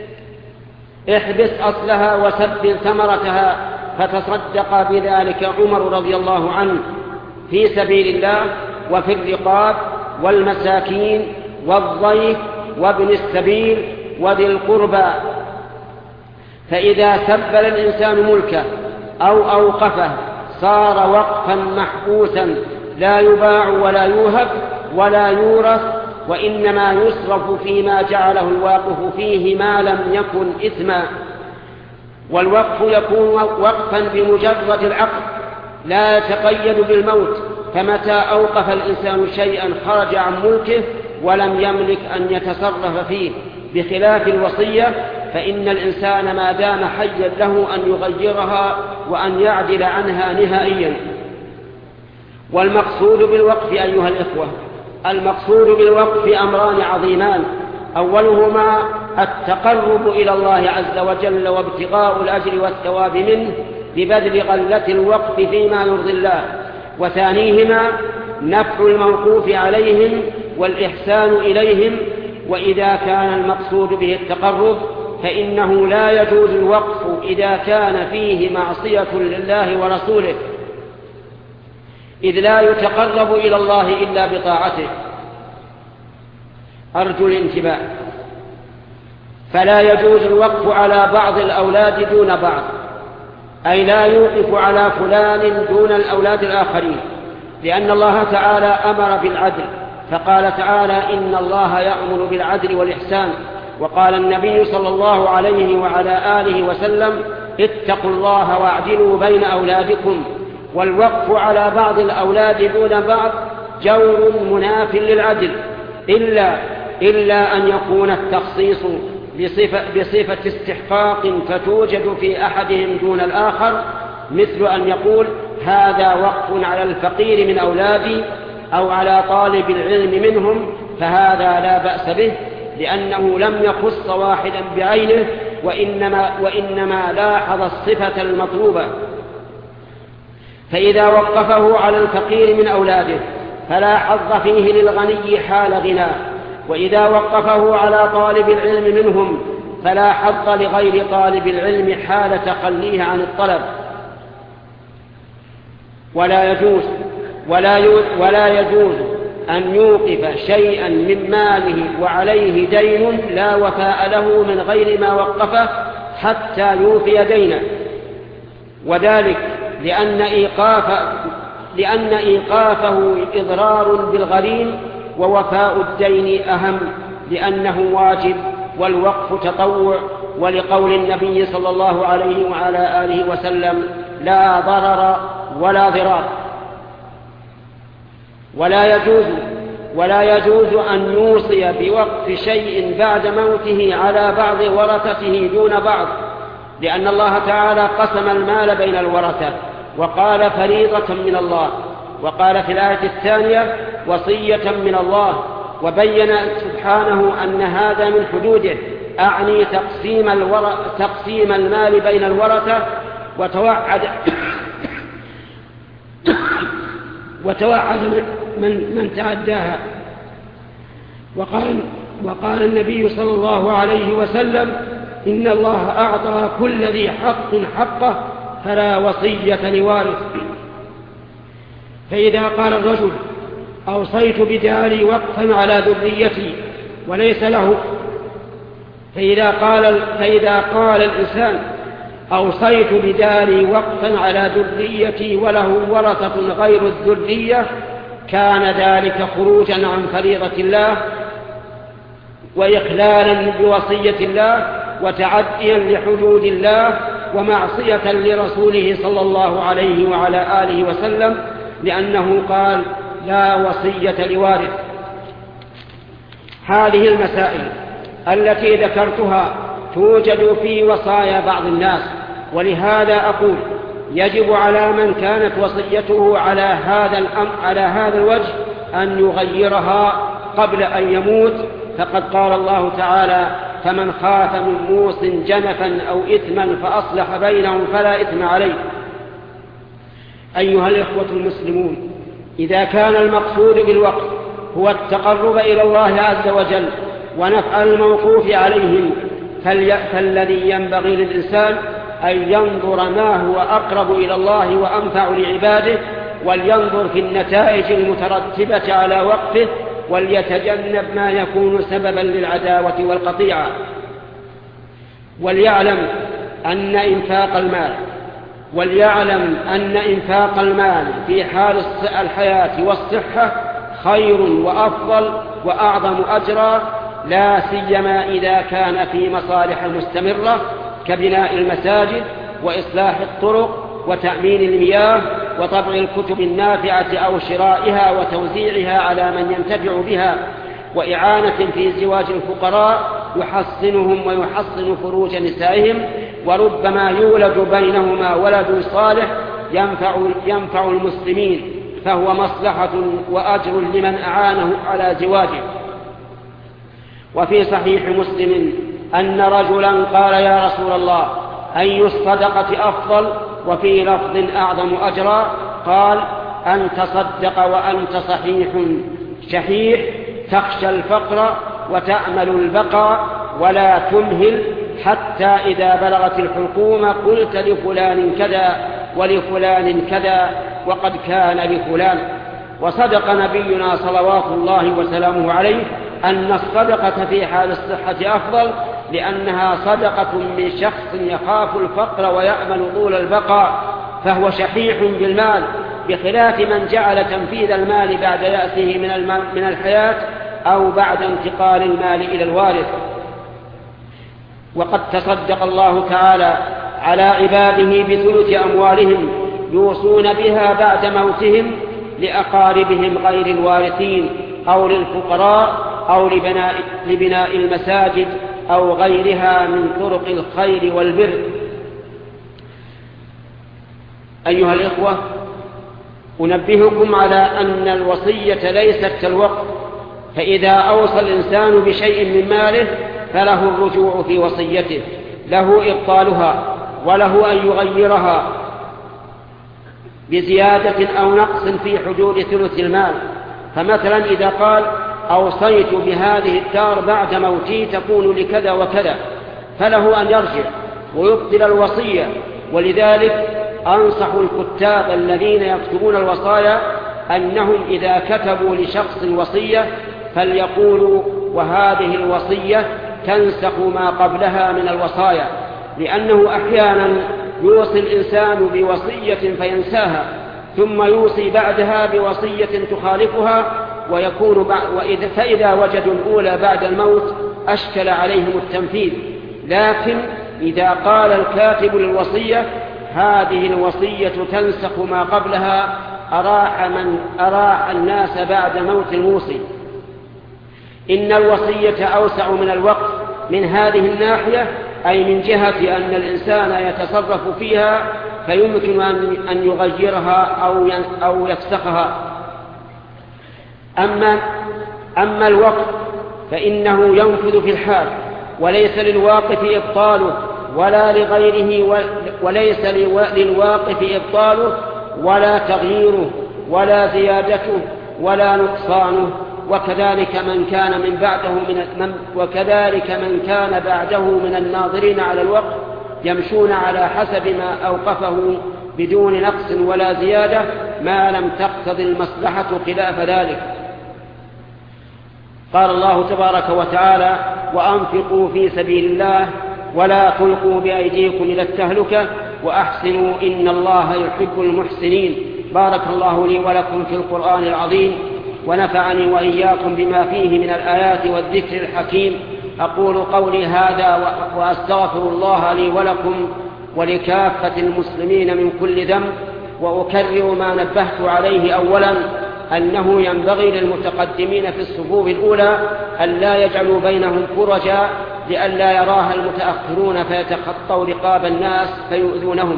احبس أصلها وسبل ثمرتها. فتصدق بذلك عمر رضي الله عنه في سبيل الله، وفي الرقاب والمساكين والضيف وابن السبيل وذي القربى. فإذا سبل الإنسان ملكه أو أوقفه صار وقفا محبوسا لا يباع ولا يوهب ولا يورث، وإنما يصرف فيما جعله الواقف فيه ما لم يكن إثما. والوقف يكون وقفا بمجرد العقد لا يتقيد بالموت، فمتى أوقف الإنسان شيئا خرج عن ملكه ولم يملك أن يتصرف فيه، بخلاف الوصية فإن الإنسان ما دام حيا له أن يغيرها وأن يعدل عنها نهائيا. والمقصود بالوقف أيها الإخوة، المقصود بالوقف أمران عظيمان: أولهما التقرب إلى الله عز وجل وابتغاء الأجر والثواب منه ببذل غلة الوقف فيما يرضي الله، وثانيهما نفع الموقوف عليهم والإحسان إليهم. وإذا كان المقصود به التقرب فإنه لا يجوز الوقف إذا كان فيه معصية لله ورسوله، إذ لا يتقرب إلى الله إلا بطاعته. أرجو الانتباه. فلا يجوز الوقف على بعض الأولاد دون بعض، أي لا يوقف على فلان دون الأولاد الآخرين، لأن الله تعالى أمر بالعدل، فقال تعالى: إن الله يأمر بالعدل والإحسان. وقال النبي صلى الله عليه وعلى آله وسلم: اتقوا الله واعدلوا بين أولادكم. والوقف على بعض الأولاد دون بعض جور مناف للعدل، إلا, إلا أن يكون التخصيص بصفة, بصفة استحقاق فتوجد في أحدهم دون الآخر، مثل أن يقول: هذا وقف على الفقير من أولادي أو على طالب العلم منهم، فهذا لا بأس به، لأنه لم يخص واحدا بعينه، وإنما, وإنما لاحظ الصفة المطلوبة. فإذا وقفه على الفقير من أولاده فلا حظ فيه للغني حال غناه، وإذا وقفه على طالب العلم منهم فلا حظ لغير طالب العلم حال تخليه عن الطلب. ولا يجوز ولا ولا يجوز أن يوقف شيئا من ماله وعليه دين لا وفاء له من غير ما وقفه حتى يوفي دينه، وذلك لأن إيقاف لأن إيقافه إضرار بالغريم، ووفاء الدين أهم لأنه واجب والوقف تطوع، ولقول النبي صلى الله عليه وعلى آله وسلم: لا ضرر ولا ضرار. ولا يجوز ولا يجوز أن يوصي بوقف شيء بعد موته على بعض ورثته دون بعض، لأن الله تعالى قسم المال بين الورثة وقال: فريضة من الله، وقال في الآية الثانية: وصية من الله، وبين سبحانه أن هذا من حدوده، أعني تقسيم, الور... تقسيم المال بين الورثة، وتوعد وتوعد من, من تعداها. وقال, وقال النبي صلى الله عليه وسلم: إن الله أعطى كل ذي حق حقه فلا وصية لوارث. فإذا قال الرجل: أوصيت بداري وقفا على ذريتي وليس له فإذا قال, فإذا قال الإنسان: أوصيت بداري وقفا على ذريتي وله ورثة غير الذرية، كان ذلك خروجا عن فريضة الله وإخلالا بوصية الله وتعديا لحدود الله ومعصية لرسوله صلى الله عليه وعلى آله وسلم، لأنه قال: لا وصية لوارث. هذه المسائل التي ذكرتها توجد في وصايا بعض الناس، ولهذا أقول: يجب على من كانت وصيته على هذا الأمر على هذا الوجه أن يغيرها قبل أن يموت، فقد قال الله تعالى: فمن خاف من موص جنفا أو إثما فأصلح بينهم فلا إثم عليه. أيها الإخوة المسلمون، إذا كان المقصود بالوقف هو التقرب إلى الله عز وجل ونفع الموقوف عليهم، فالذي ينبغي للإنسان أن ينظر ما هو أقرب إلى الله وأنفع لعباده، ولينظر في النتائج المترتبة على وقفه، وليتجنب ما يكون سببا للعداوة والقطيعة. وليعلم أن إنفاق المال وليعلم أن إنفاق المال في حال الحياة والصحة خير وأفضل وأعظم أجرا، لا سيما إذا كان في مصالح مستمرة كبناء المساجد وإصلاح الطرق وتأمين المياه وطبع الكتب النافعة أو شرائها وتوزيعها على من ينتفع بها، وإعانة في زواج الفقراء يحصنهم ويحصن فروج نسائهم، وربما يولد بينهما ولد صالح ينفع, ينفع المسلمين، فهو مصلحة وأجر لمن أعانه على زواجه. وفي صحيح مسلم أن رجلا قال: يا رسول الله، أي الصدقة أفضل؟ وفي لفظ أعظم أجرا؟ قال: أن تصدق وأنت صحيح شحيح تخشى الفقر وتأمل البقاء ولا تمهل، حتى إذا بلغت الحكومة قلت لفلان كذا ولفلان كذا وقد كان لفلان. وصدق نبينا صلوات الله وسلامه عليه أن الصدقة في حال الصحة أفضل، لأنها صدقة من شخص يخاف الفقر ويأمل طول البقاء فهو شحيح بالمال، بخلاف من جعل تنفيذ المال بعد يأسه من, المال من الحياة أو بعد انتقال المال إلى الوارث. وقد تصدق الله تعالى على عباده بثلث أموالهم يوصون بها بعد موتهم لأقاربهم غير الوارثين أو للفقراء أو لبناء, لبناء المساجد أو غيرها من طرق الخير والبر. أيها الإخوة، أنبهكم على أن الوصية ليست كالوقف، فإذا أوصى الإنسان بشيء من ماله فله الرجوع في وصيته، له إبطالها وله أن يغيرها بزيادة أو نقص في حدود ثلث المال. فمثلا إذا قال: أوصيت بهذه الدار بعد موتي تكون لكذا وكذا، فله أن يرجع ويبطل الوصية. ولذلك أنصح الكتاب الذين يكتبون الوصايا أنهم إذا كتبوا لشخص وصية فليقولوا: وهذه الوصية تنسخ ما قبلها من الوصايا، لأنه أحيانا يوصي الإنسان بوصية فينساها، ثم يوصي بعدها بوصية تخالفها، ويكون وإذا فإذا وجدوا الأولى بعد الموت أشكل عليهم التنفيذ. لكن إذا قال الكاتب للوصية: هذه الوصية تنسخ ما قبلها، أراح, من أراح الناس بعد موت الموصي. إن الوصية أوسع من الوقف من هذه الناحية، أي من جهة أن الإنسان يتصرف فيها فيمكن أن يغيرها أو يفسخها. أما, أما الوقف فإنه ينفذ في الحال، وليس للواقف إبطاله ولا لغيره، وليس للواقف إبطاله ولا تغييره ولا زيادته ولا نقصانه. وكذلك من كان من بعده من وكذلك من كان بعده من الناظرين على الوقف يمشون على حسب ما أوقفه بدون نقص ولا زيادة، ما لم تقتضي المصلحة خلاف ذلك. قال الله تبارك وتعالى: وأنفقوا في سبيل الله ولا تلقوا بأيديكم إلى التهلكة وأحسنوا إن الله يحب المحسنين. بارك الله لي ولكم في القرآن العظيم، ونفعني وإياكم بما فيه من الآيات والذكر الحكيم. أقول قولي هذا وأستغفر الله لي ولكم ولكافة المسلمين من كل ذنب، وأكرر ما نبهت عليه أولا، أنه ينبغي للمتقدمين في الصفوف الأولى أن لا يجعلوا بينهم فرجا لئلا يراها المتأخرون فيتخطوا رقاب الناس فيؤذونهم.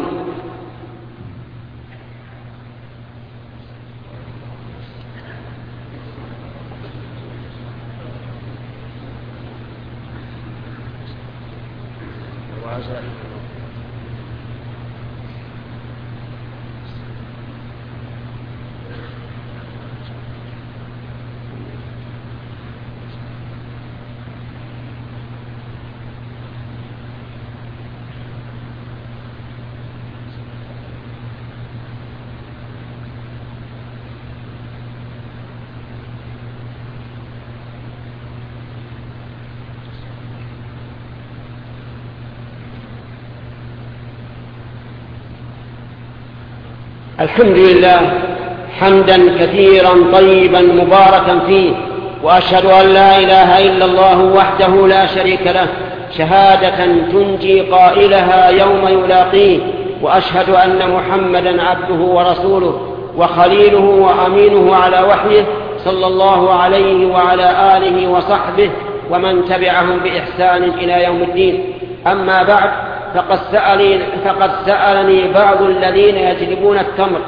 الحمد لله حمدا كثيرا طيبا مباركا فيه، وأشهد أن لا إله إلا الله وحده لا شريك له شهادة تنجي قائلها يوم يلاقيه، وأشهد أن محمدا عبده ورسوله وخليله وأمينه على وحيه صلى الله عليه وعلى آله وصحبه ومن تبعهم بإحسان إلى يوم الدين. أما بعد، فقد سألني, فقد سألني بعض الذين يجلبون التمر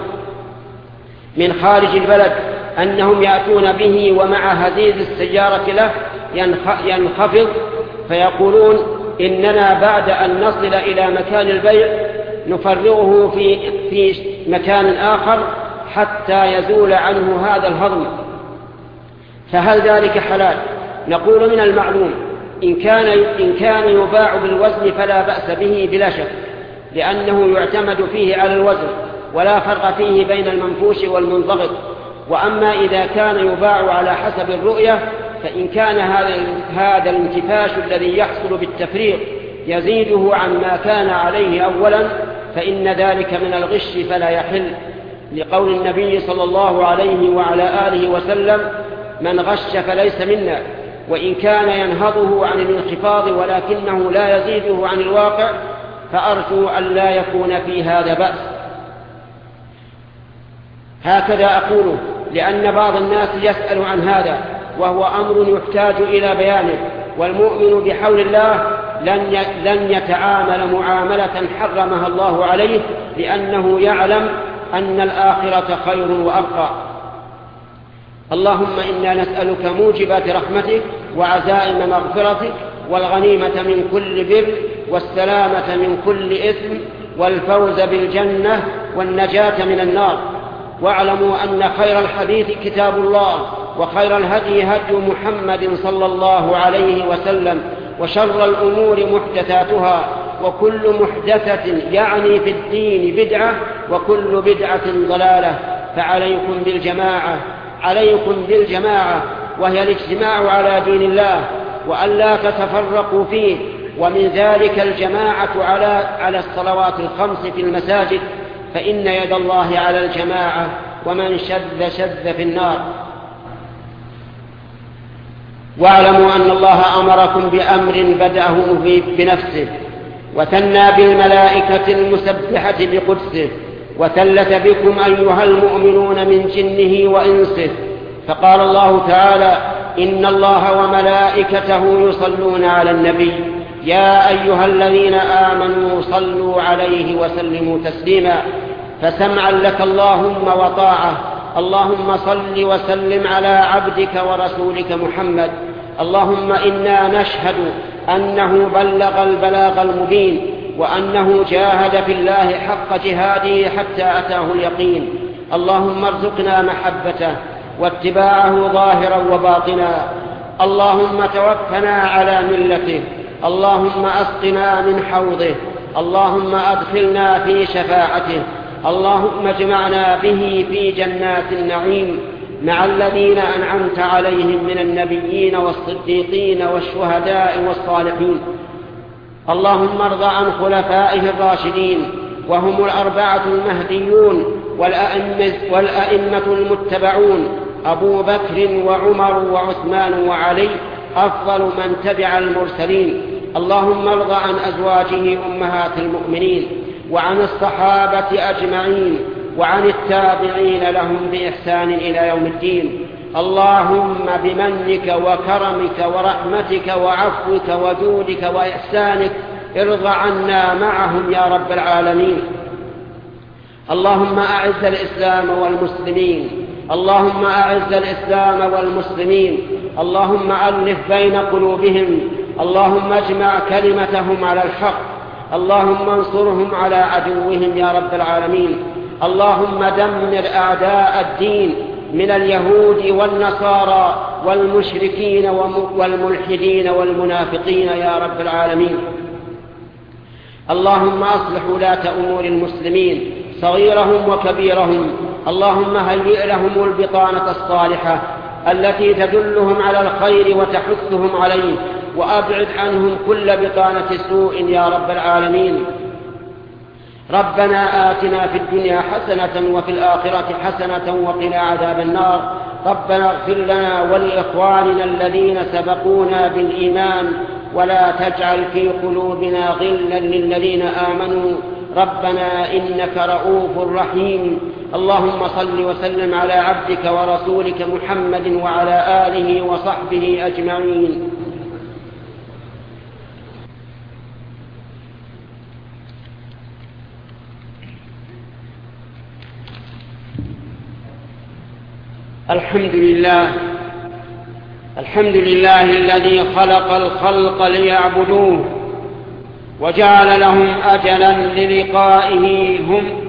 من خارج البلد أنهم يأتون به ومع هزيز السيارة له ينخفض فيقولون إننا بعد أن نصل إلى مكان البيع نفرغه في, في مكان آخر حتى يزول عنه هذا الهضم، فهل ذلك حلال؟ نقول من المعلوم إن كان, إن كان يباع بالوزن فلا بأس به بلا شك، لأنه يعتمد فيه على الوزن ولا فرق فيه بين المنفوش والمنضغط. وأما إذا كان يباع على حسب الرؤية فإن كان هذا الانتفاش الذي يحصل بالتفريق يزيده عن ما كان عليه أولا فإن ذلك من الغش فلا يحل، لقول النبي صلى الله عليه وعلى آله وسلم: من غش فليس منا. وإن كان ينهضه عن الانخفاض ولكنه لا يزيده عن الواقع فأرجو أن لا يكون في هذا بأس. هكذا أقوله لأن بعض الناس يسأل عن هذا وهو أمر يحتاج إلى بيانه، والمؤمن بحول الله لن لن يتعامل معاملة حرمها الله عليه لأنه يعلم أن الآخرة خير وأبقى. اللهم إنا نسألك موجبات رحمتك وعزائم مغفرتك والغنيمة من كل بر والسلامة من كل إثم والفوز بالجنة والنجاة من النار. واعلموا أن خير الحديث كتاب الله وخير الهدي هدي محمد صلى الله عليه وسلم وشر الأمور محدثاتها وكل محدثة يعني في الدين بدعة وكل بدعة ضلالة. فعليكم بالجماعة عليكم بالجماعة وهي الاجتماع على دين الله وألا تتفرقوا فيه، ومن ذلك الجماعة على على الصلوات الخمس في المساجد، فإن يد الله على الجماعة ومن شذ شذ في النار. واعلموا أن الله أمركم بأمر بدأه بنفسه وثنى بالملائكة المسبحة بقدسه وثلث بكم أيها المؤمنون من جنه وإنسه، فقال الله تعالى: إن الله وملائكته يصلون على النبي يا أيها الذين آمنوا صلوا عليه وسلموا تسليما. فسمعا لك اللهم وطاعة. اللهم صل وسلم على عبدك ورسولك محمد. اللهم إنا نشهد أنه بلغ البلاغ المبين وأنه جاهد في الله حق جهاده حتى أتاه اليقين. اللهم ارزقنا محبته واتباعه ظاهرا وباطنا. اللهم توفنا على ملته. اللهم أسقنا من حوضه. اللهم أدخلنا في شفاعته. اللهم اجمعنا به في جنات النعيم مع الذين أنعمت عليهم من النبيين والصديقين والشهداء والصالحين. اللهم ارض عن خلفائه الراشدين وهم الأربعة المهديون والأئمة, والأئمة المتبعون أبو بكر وعمر وعثمان وعلي أفضل من تبع المرسلين. اللهم ارض عن أزواجه أمهات المؤمنين وعن الصحابة أجمعين وعن التابعين لهم بإحسان إلى يوم الدين. اللهم بمنك وكرمك ورحمتك وعفوك وجودك وإحسانك ارض عنا معهم يا رب العالمين. اللهم أعز الإسلام والمسلمين. اللهم أعز الإسلام والمسلمين. اللهم ألف بين قلوبهم. اللهم اجمع كلمتهم على الحق. اللهم انصرهم على عدوهم يا رب العالمين. اللهم دمر أعداء الدين من اليهود والنصارى والمشركين والملحدين والمنافقين يا رب العالمين. اللهم أصلح ولاة أمور المسلمين صغيرهم وكبيرهم. اللهم هيئ لهم البطانة الصالحة التي تدلهم على الخير وتحثهم عليه، وأبعد عنهم كل بطانة سوء يا رب العالمين. ربنا آتنا في الدنيا حسنة وفي الآخرة حسنة وقنا عذاب النار. ربنا اغفر لنا ولإخواننا الذين سبقونا بالإيمان ولا تجعل في قلوبنا غلا للذين آمنوا ربنا إنك رؤوف رحيم. اللهم صل وسلم على عبدك ورسولك محمد وعلى آله وصحبه أجمعين. الحمد لله الحمد لله الذي خلق الخلق ليعبدوه وجعل لهم أجلا للقائه هم